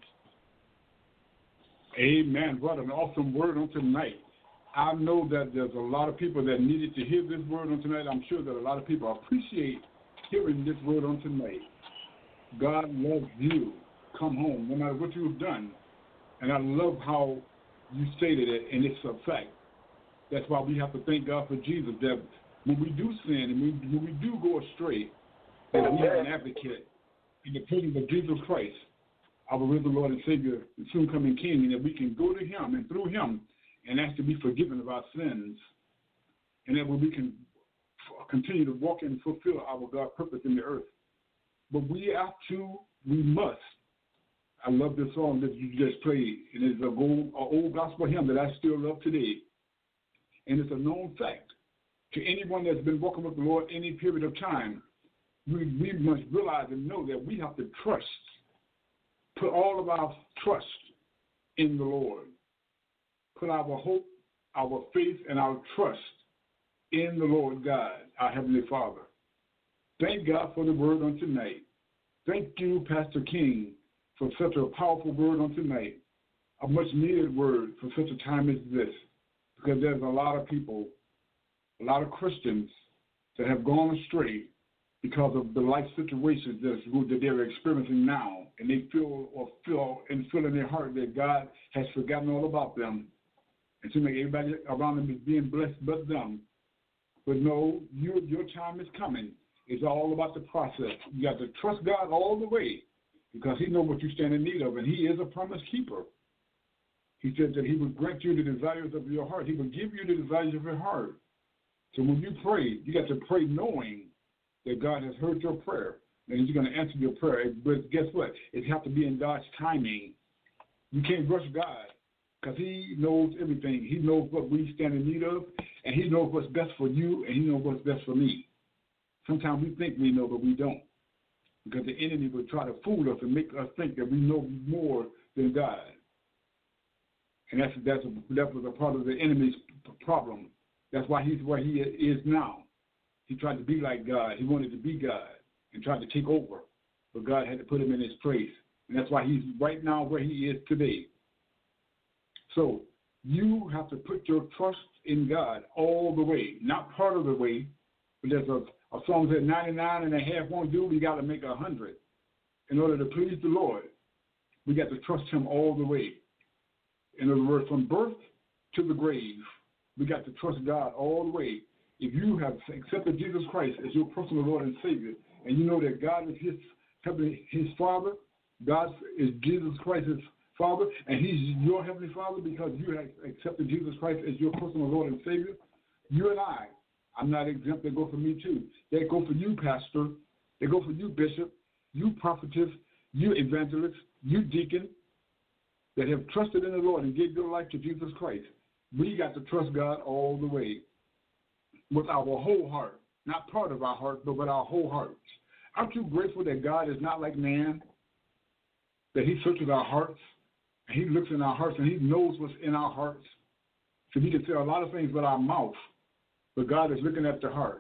S3: Amen. What an awesome word on tonight. I know that there's a lot of people that needed to hear this word on tonight. I'm sure that a lot of people appreciate hearing this word on tonight. God loves you. Come home, no matter what you've done. And I love how you stated it, and it's a fact. That's why we have to thank God for Jesus, that when we do sin and when we do go astray, that we have an advocate in the presence of Jesus Christ, our risen Lord and Savior, the soon-coming King, and that we can go to him and through him and ask to be forgiven of our sins, and that we can continue to walk and fulfill our God purpose in the earth. But we must. I love this song that you just played, and it's an old gospel hymn that I still love today. And it's a known fact to anyone that's been walking with the Lord any period of time. We must realize and know that we have to trust, put all of our trust in the Lord. Put our hope, our faith, and our trust in the Lord God, our Heavenly Father. Thank God for the word on tonight. Thank you, Pastor King, for such a powerful word on tonight, a much-needed word for such a time as this, because there's a lot of people, a lot of Christians that have gone astray because of the life situations that they're experiencing now, and they feel in their heart that God has forgotten all about them, and to make everybody around them is being blessed but them. But no, your time is coming. It's all about the process. You got to trust God all the way, because he knows what you stand in need of, and he is a promise keeper. He said that he would grant you the desires of your heart. He would give you the desires of your heart. So when you pray, you got to pray knowing that God has heard your prayer, and he's going to answer your prayer. But guess what? It has to be in God's timing. You can't rush God, because he knows everything. He knows what we stand in need of, and he knows what's best for you, and he knows what's best for me. Sometimes we think we know, but we don't, because the enemy will try to fool us and make us think that we know more than God. And that was a part of the enemy's problem. That's why he's where he is now. He tried to be like God. He wanted to be God and tried to take over, but God had to put him in his place. And that's why he's right now where he is today. So you have to put your trust in God all the way, not part of the way. But there's a song that 99.5 won't do. We got to make 100 in order to please the Lord. We got to trust him all the way. In other words, from birth to the grave, we got to trust God all the way. If you have accepted Jesus Christ as your personal Lord and Savior, and you know that God is his Father, God is Jesus Christ's Father, and he's your Heavenly Father because you have accepted Jesus Christ as your personal Lord and Savior, you and I'm not exempt. They go for me too. They go for you, pastor. They go for you, bishop, you prophetess, you evangelist, you deacon, that have trusted in the Lord and gave your life to Jesus Christ. We got to trust God all the way with our whole heart, not part of our heart, but with our whole hearts. Aren't you grateful that God is not like man, that he searches our hearts, and he looks in our hearts, and he knows what's in our hearts? So we can say a lot of things with our mouth, but God is looking at the heart.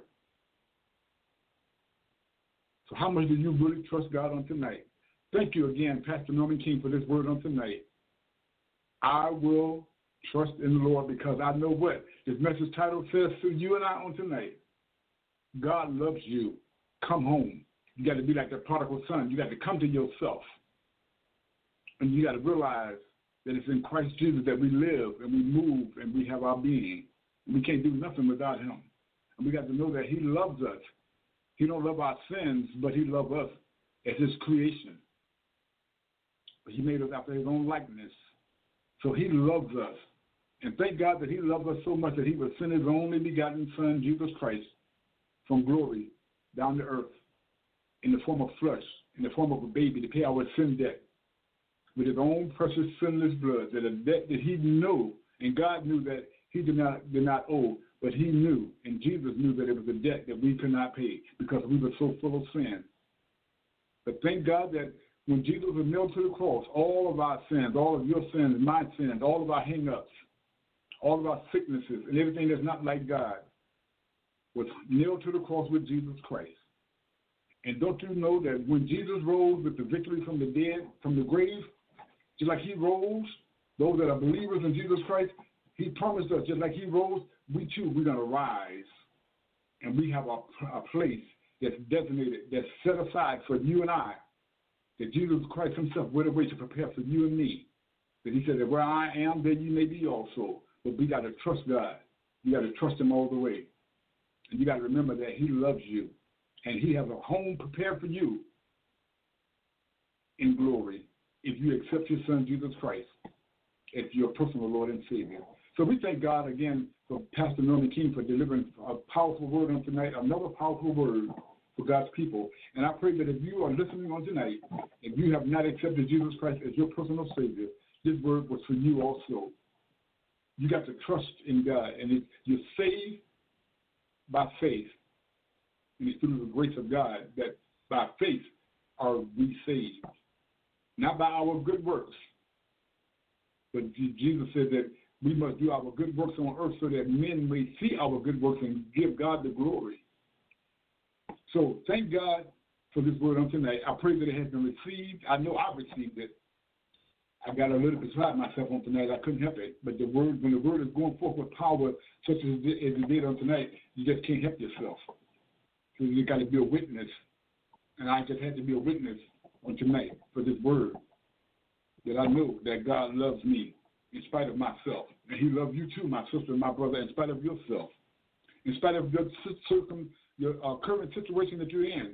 S3: So how much do you really trust God on tonight? Thank you again, Pastor Norman King, for this word on tonight. I will trust in the Lord because I know what this message title says to you and I on tonight. God loves you. Come home. You got to be like the prodigal son. You got to come to yourself. And you got to realize that it's in Christ Jesus that we live and we move and we have our being. We can't do nothing without him. And we got to know that he loves us. He don't love our sins, but he loves us as his creation. But he made us after his own likeness. So he loves us. And thank God that he loved us so much that he would send his only begotten Son, Jesus Christ, from glory down to earth in the form of flesh, in the form of a baby to pay our sin debt with his own precious sinless blood, that a debt that he knew, and God knew that he did not owe, but he knew, and Jesus knew that it was a debt that we could not pay because we were so full of sin. But thank God that when Jesus was nailed to the cross, all of our sins, all of your sins, my sins, all of our hang-ups, all of our sicknesses, and everything that's not like God was nailed to the cross with Jesus Christ. And don't you know that when Jesus rose with the victory from the dead, from the grave, just like he rose, those that are believers in Jesus Christ, he promised us, just like he rose, we too, we're going to rise. And we have a place that's designated, that's set aside for you and I, that Jesus Christ himself went away to prepare for you and me. That he said that where I am, there you may be also. But we got to trust God. You got to trust him all the way. And you got to remember that he loves you. And he has a home prepared for you in glory if you accept his son, Jesus Christ, as your personal Lord and Savior. So we thank God again for Pastor Norman King for delivering a powerful word on tonight, another powerful word for God's people. And I pray that if you are listening on tonight, if you have not accepted Jesus Christ as your personal Savior, this word was for you also. You got to trust in God, and you're saved by faith. And it's through the grace of God that by faith are we saved. Not by our good works. But Jesus said that we must do our good works on earth so that men may see our good works and give God the glory. So thank God for this word on tonight. I pray that it has been received. I know I received it. I got a little beside myself on tonight. I couldn't help it. But the word, when the word is going forth with power such as it did on tonight, you just can't help yourself. So you got to be a witness. And I just had to be a witness on tonight for this word, that I know that God loves me in spite of myself. And he loves you too, my sister and my brother, in spite of yourself. In spite of your current situation that you're in.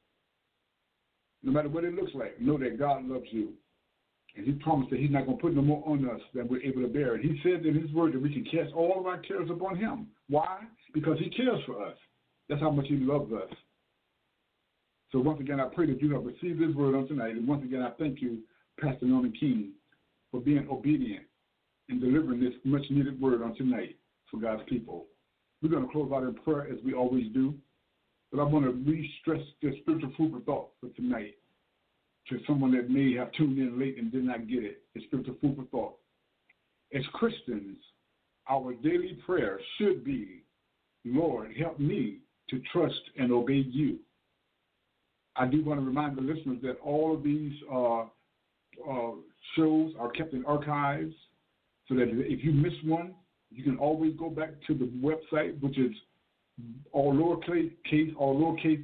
S3: No matter what it looks like, know that God loves you. And he promised that he's not going to put no more on us than we're able to bear it. He said in his word that we can cast all of our cares upon him. Why? Because he cares for us. That's how much he loves us. So once again, I pray that you have received this word on tonight. And once again, I thank you, Pastor Norman King, for being obedient and delivering this much-needed word on tonight for God's people. We're going to close out in prayer as we always do. But I want to re-stress this spiritual food for thought for tonight to someone that may have tuned in late and did not get it. It's spiritual food for thought. As Christians, our daily prayer should be, Lord, help me to trust and obey you. I do want to remind the listeners that all of these shows are kept in archives so that if you miss one, you can always go back to the website, which is all lowercase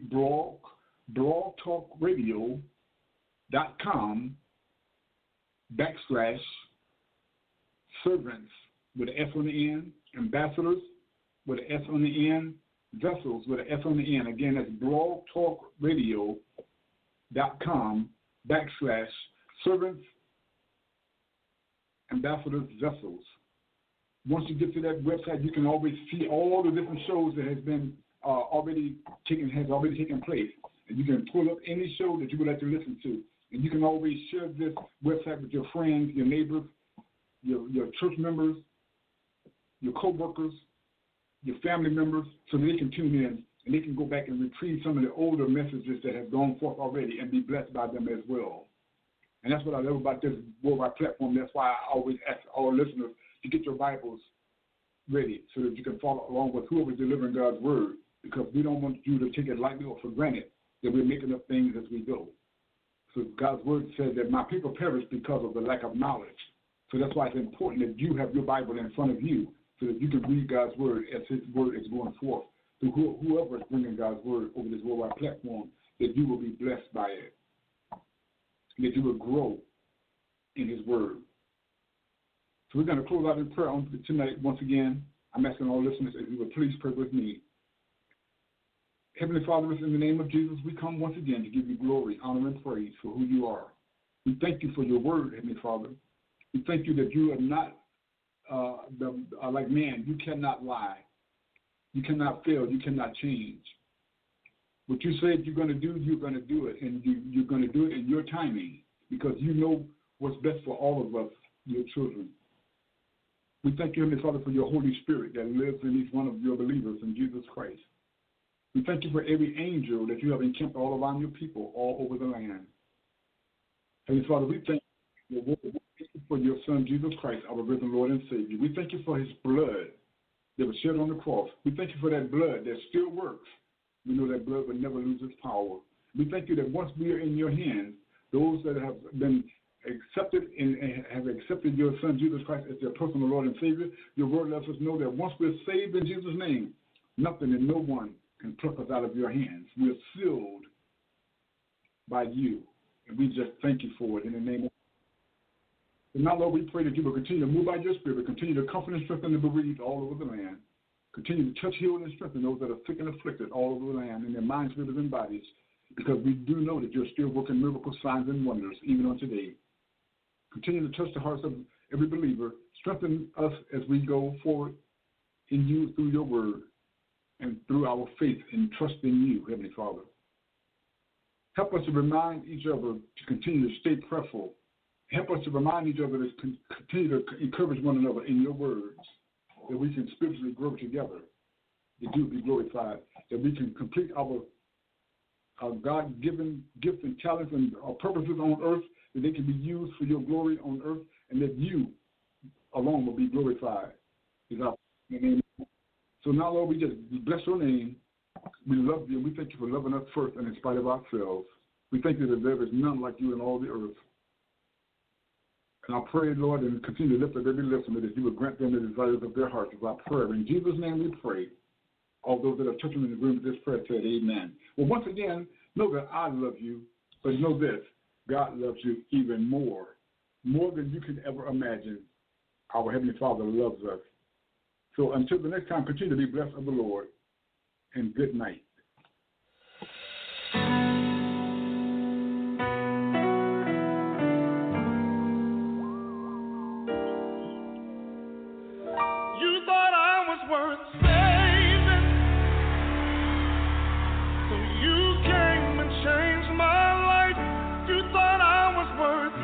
S3: blogtalkradio.com/servants with an S on the end, ambassadors with an S on the end, vessels with an S on the end. Again, that's blogtalkradio.com/servants, ambassadors, vessels. Once you get to that website, you can always see all the different shows that has been already taken place. And you can pull up any show that you would like to listen to. And you can always share this website with your friends, your neighbors, your church members, your co-workers, your family members, so they can tune in and they can go back and retrieve some of the older messages that have gone forth already and be blessed by them as well. And that's what I love about this worldwide platform. That's why I always ask all listeners to get your Bibles ready so that you can follow along with whoever is delivering God's word, because we don't want you to take it lightly or for granted that we're making up things as we go. So God's word says that my people perish because of the lack of knowledge. So that's why it's important that you have your Bible in front of you so that you can read God's word as his word is going forth. So whoever is bringing God's word over this worldwide platform, that you will be blessed by it, that you will grow in his word. So we're going to close out in prayer on tonight. Once again, I'm asking all listeners if you would please pray with me. Heavenly Father, in the name of Jesus, we come once again to give you glory, honor, and praise for who you are. We thank you for your word, Heavenly Father. We thank you that you are not like man. You cannot lie. You cannot fail. You cannot change. What you said you're going to do, you're going to do it, and you're going to do it in your timing because you know what's best for all of us, your children. We thank you, Heavenly Father, for your Holy Spirit that lives in each one of your believers in Jesus Christ. We thank you for every angel that you have encamped all around your people, all over the land. Heavenly Father, we thank you for your Son, Jesus Christ, our risen Lord and Savior. We thank you for his blood that was shed on the cross. We thank you for that blood that still works. We know that blood will never lose its power. We thank you that once we are in your hands, those that have been accepted and have accepted your Son, Jesus Christ, as their personal Lord and Savior, your word lets us know that once we're saved in Jesus' name, nothing and no one can pluck us out of your hands. We're sealed by you, and we just thank you for it in the name of Jesus. And now, Lord, we pray that you will continue to move by your Spirit, continue to comfort and strengthen the bereaved all over the land, continue to touch, heal, and strengthen those that are sick and afflicted all over the land in their minds, spirits, and bodies, because we do know that you're still working miracles, signs, and wonders even on today. Continue to touch the hearts of every believer. Strengthen us as we go forward in you through your word and through our faith and trust in you, Heavenly Father. Help us to remind each other to continue to stay prayerful. Help us to remind each other to continue to encourage one another in your words, that we can spiritually grow together, that you be glorified, that we can complete our God-given gifts and talents and our purposes on earth, that they can be used for your glory on earth, and that you alone will be glorified. So now, Lord, we just bless your name. We love you. We thank you for loving us first and in spite of ourselves. We thank you that there is none like you in all the earth. And I pray, Lord, and continue to lift up every listener that you would grant them the desires of their hearts. Is our prayer. In Jesus' name we pray. All those that are touching in the room with this prayer said amen. Well, once again, know that I love you, but know this, God loves you even more than you can ever imagine. Our Heavenly Father loves us. So until the next time, continue to be blessed of the Lord, and good night.
S2: You thought I was worth saving, so you came and changed my life. You thought I was worth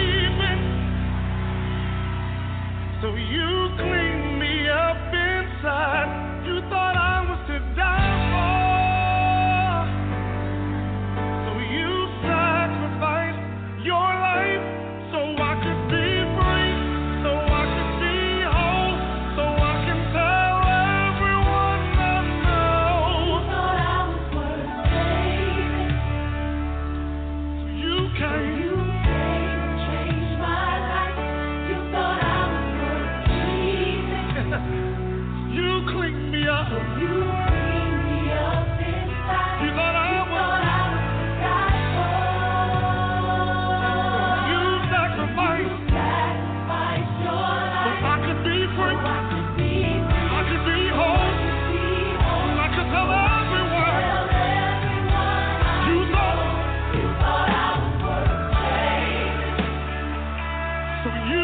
S2: keeping, so you cleaned me up inside. You thought I was to die for, so you sacrificed your life so I could be free, so I could be whole, so I can tell everyone I know. You thought I was worth saving, so you came and changed my life. You thought I was worth keeping. You cleaned me up. You cleaned me up inside. You thought I was to die for. You sacrificed your life so I could be free. I could be whole. I could tell everyone. You thought I was worth saving. So you